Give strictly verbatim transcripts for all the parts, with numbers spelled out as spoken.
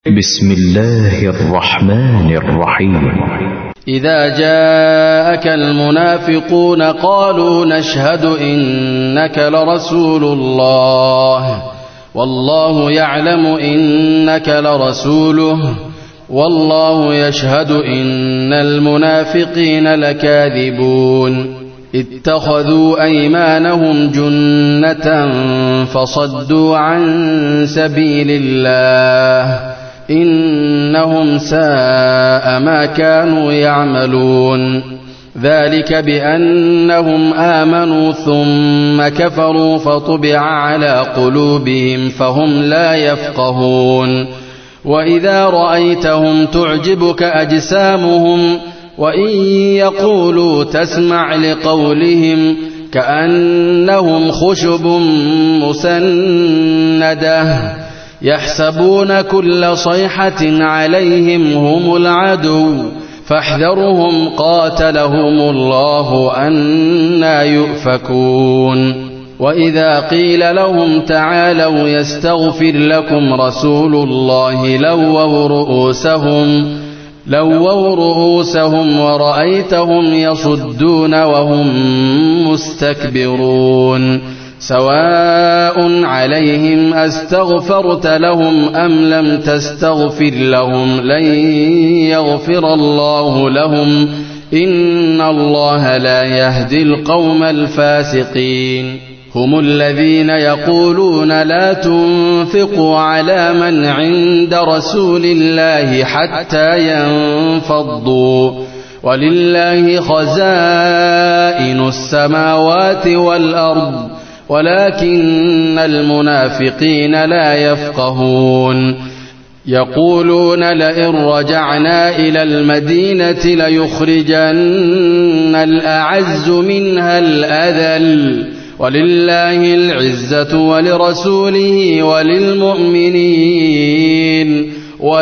بسم الله الرحمن الرحيم. إذا جاءك المنافقون قالوا نشهد إنك لرسول الله والله يعلم إنك لرسوله والله يشهد إن المنافقين لكاذبون اتخذوا أيمانهم جنة فصدوا عن سبيل الله إنهم ساء ما كانوا يعملون ذلك بأنهم آمنوا ثم كفروا فطبع على قلوبهم فهم لا يفقهون وإذا رأيتهم تعجبك أجسامهم وإن يقولوا تسمع لقولهم كأنهم خشب مسندة يحسبون كل صيحة عليهم هم العدو فاحذرهم قاتلهم الله أنى يؤفكون وإذا قيل لهم تعالوا يستغفر لكم رسول الله لووا رؤوسهم لووا رؤوسهم ورأيتهم يصدون وهم مستكبرون سواء عليهم أستغفرت لهم أم لم تستغفر لهم لن يغفر الله لهم إن الله لا يهدي القوم الفاسقين هم الذين يقولون لا تنفقوا على من عند رسول الله حتى ينفضوا ولله خزائن السماوات والأرض ولكن المنافقين لا يفقهون يقولون لئن رجعنا إلى المدينة ليخرجن الأعز منها الأذل ولله العزة ولرسوله وللمؤمنين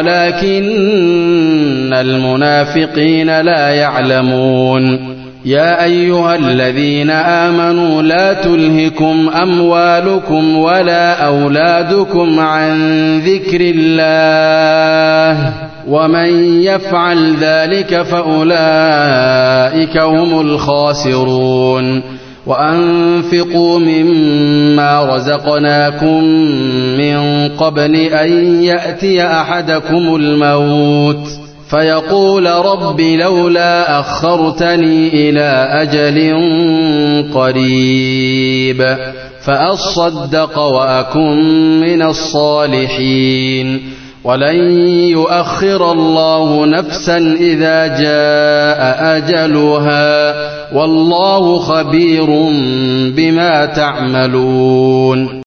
ولكن المنافقين لا يعلمون يا أيها الذين آمنوا لا تلهكم أموالكم ولا أولادكم عن ذكر الله ومن يفعل ذلك فأولئك هم الخاسرون وأنفقوا مما رزقناكم من قبل أن يأتي أحدكم الموت فيقول رب لولا أخرتني إلى أجل قريب فأصدق وأكن من الصالحين ولن يؤخر الله نفسا إذا جاء أجلها والله خبير بما تعملون.